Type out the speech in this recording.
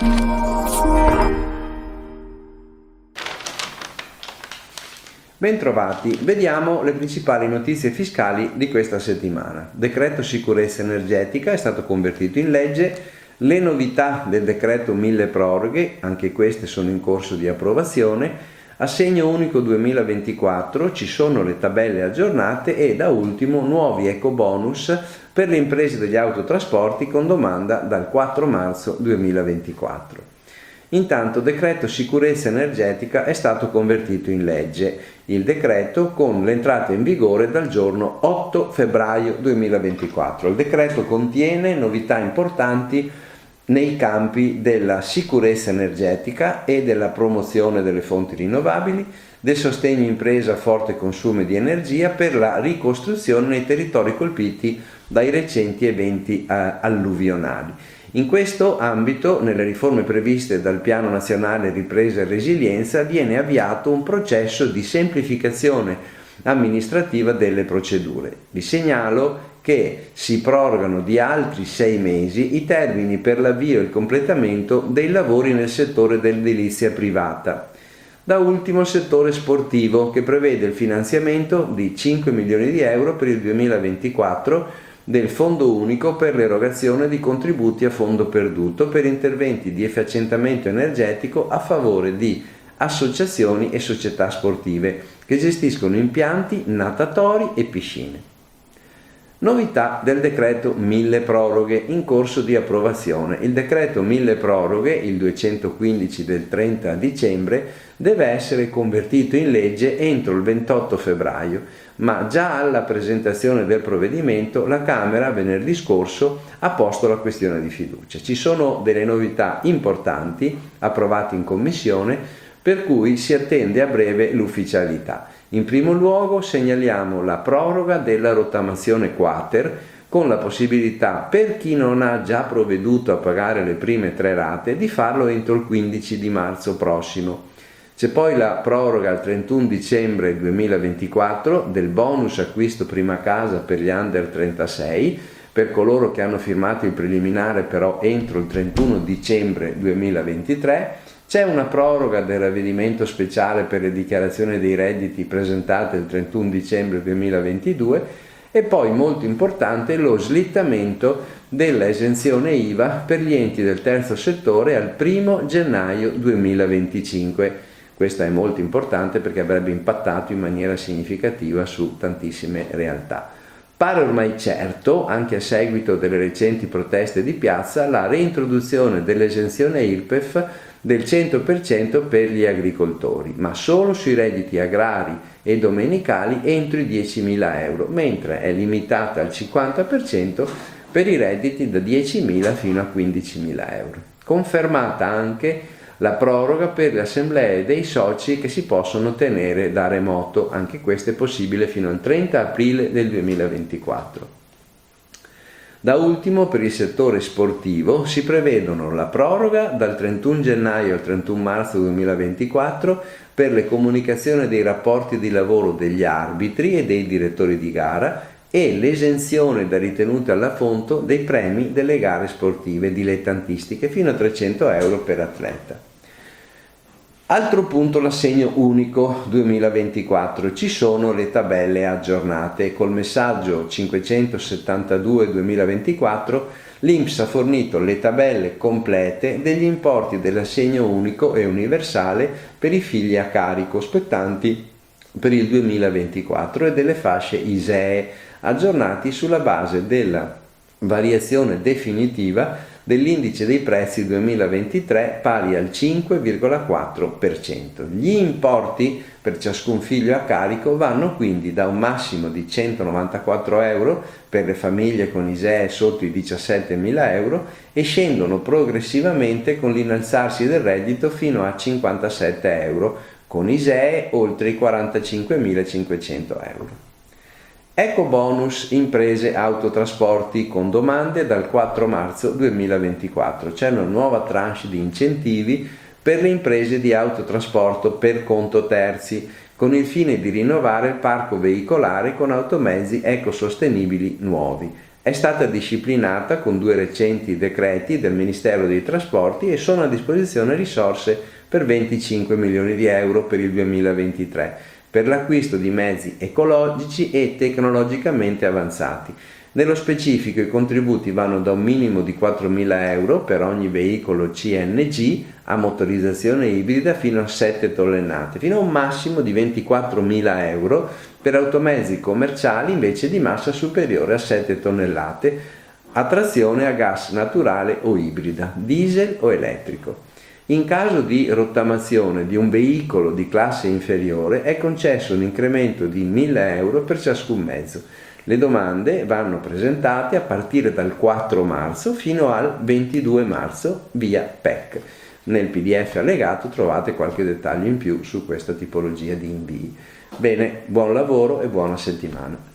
Bentrovati, vediamo le principali notizie fiscali di questa settimana. Decreto sicurezza energetica è stato convertito in legge, le novità del decreto mille proroghe, anche queste sono in corso di approvazione, assegno unico 2024, ci sono le tabelle aggiornate e da ultimo nuovi ecobonus per le imprese degli autotrasporti con domanda dal 4 marzo 2024. Intanto decreto sicurezza energetica è stato convertito in legge, il decreto con l'entrata in vigore dal giorno 8 febbraio 2024. Il decreto contiene novità importanti nei campi della sicurezza energetica e della promozione delle fonti rinnovabili, del sostegno impresa a forte consumo di energia per la ricostruzione nei territori colpiti dai recenti eventi alluvionali. In questo ambito, nelle riforme previste dal Piano Nazionale Ripresa e Resilienza, viene avviato un processo di semplificazione amministrativa delle procedure. Vi segnalo che si prorogano di altri 6 mesi i termini per l'avvio e il completamento dei lavori nel settore dell'edilizia privata. Da ultimo il settore sportivo, che prevede il finanziamento di 5 milioni di euro per il 2024 del Fondo Unico per l'erogazione di contributi a fondo perduto per interventi di efficientamento energetico a favore di associazioni e società sportive che gestiscono impianti natatori e piscine. Novità del decreto mille proroghe in corso di approvazione. Il decreto mille proroghe, il 215 del 30 dicembre, deve essere convertito in legge entro il 28 febbraio, ma già alla presentazione del provvedimento la Camera venerdì scorso ha posto la questione di fiducia. Ci sono delle novità importanti approvate in Commissione, per cui si attende a breve l'ufficialità. In primo luogo segnaliamo la proroga della rottamazione quater con la possibilità per chi non ha già provveduto a pagare le prime 3 rate di farlo entro il 15 di marzo prossimo. C'è poi la proroga al 31 dicembre 2024 del bonus acquisto prima casa per gli under 36 per coloro che hanno firmato il preliminare però entro il 31 dicembre 2023. C'è una proroga del ravvedimento speciale per le dichiarazioni dei redditi presentate il 31 dicembre 2022 e poi molto importante lo slittamento della esenzione IVA per gli enti del terzo settore al 1 gennaio 2025. Questa è molto importante perché avrebbe impattato in maniera significativa su tantissime realtà. Pare ormai certo, anche a seguito delle recenti proteste di piazza, la reintroduzione dell'esenzione IRPEF del 100% per gli agricoltori, ma solo sui redditi agrari e domenicali entro i 10.000 euro, mentre è limitata al 50% per i redditi da 10.000 fino a 15.000 euro. Confermata anche la proroga per le assemblee dei soci che si possono tenere da remoto, anche questo è possibile fino al 30 aprile del 2024. Da ultimo, per il settore sportivo si prevedono la proroga dal 31 gennaio al 31 marzo 2024 per le comunicazioni dei rapporti di lavoro degli arbitri e dei direttori di gara e l'esenzione da ritenute alla fonte dei premi delle gare sportive dilettantistiche fino a 300 euro per atleta. Altro punto, l'assegno unico 2024. Ci sono le tabelle aggiornate. Col messaggio 572-2024 l'INPS ha fornito le tabelle complete degli importi dell'assegno unico e universale per i figli a carico spettanti per il 2024 e delle fasce ISEE aggiornati sulla base della variazione definitiva dell'indice dei prezzi 2023 pari al 5,4%. Gli importi per ciascun figlio a carico vanno quindi da un massimo di 194 euro per le famiglie con ISEE sotto i 17.000 euro e scendono progressivamente con l'innalzarsi del reddito fino a 57 euro, con ISEE oltre i 45.500 euro. Ecobonus imprese autotrasporti con domande dal 4 marzo 2024. C'è una nuova tranche di incentivi per le imprese di autotrasporto per conto terzi, con il fine di rinnovare il parco veicolare con automezzi ecosostenibili nuovi. È stata disciplinata con 2 recenti decreti del Ministero dei Trasporti e sono a disposizione risorse per 25 milioni di euro per il 2023 per l'acquisto di mezzi ecologici e tecnologicamente avanzati. Nello specifico i contributi vanno da un minimo di 4.000 euro per ogni veicolo CNG a motorizzazione ibrida fino a 7 tonnellate, fino a un massimo di 24.000 euro per automezzi commerciali invece di massa superiore a 7 tonnellate, a trazione a gas naturale o ibrida, diesel o elettrico. In caso di rottamazione di un veicolo di classe inferiore è concesso un incremento di 1.000 euro per ciascun mezzo. Le domande vanno presentate a partire dal 4 marzo fino al 22 marzo via PEC. Nel PDF allegato trovate qualche dettaglio in più su questa tipologia di invii. Bene, buon lavoro e buona settimana.